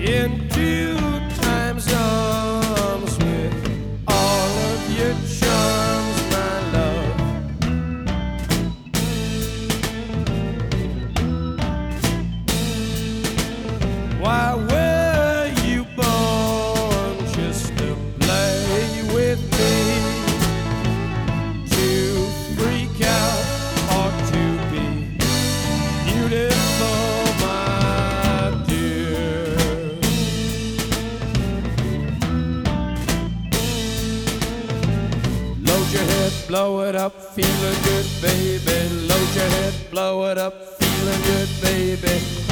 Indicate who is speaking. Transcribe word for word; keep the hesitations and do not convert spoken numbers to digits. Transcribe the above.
Speaker 1: into time's arms with all of your charms, my love. Why were you born just to play with me, to freak out or to be beautiful, my dear? Load your head, blow it up, feeling good, baby. Load your head, blow it up, feeling good, baby.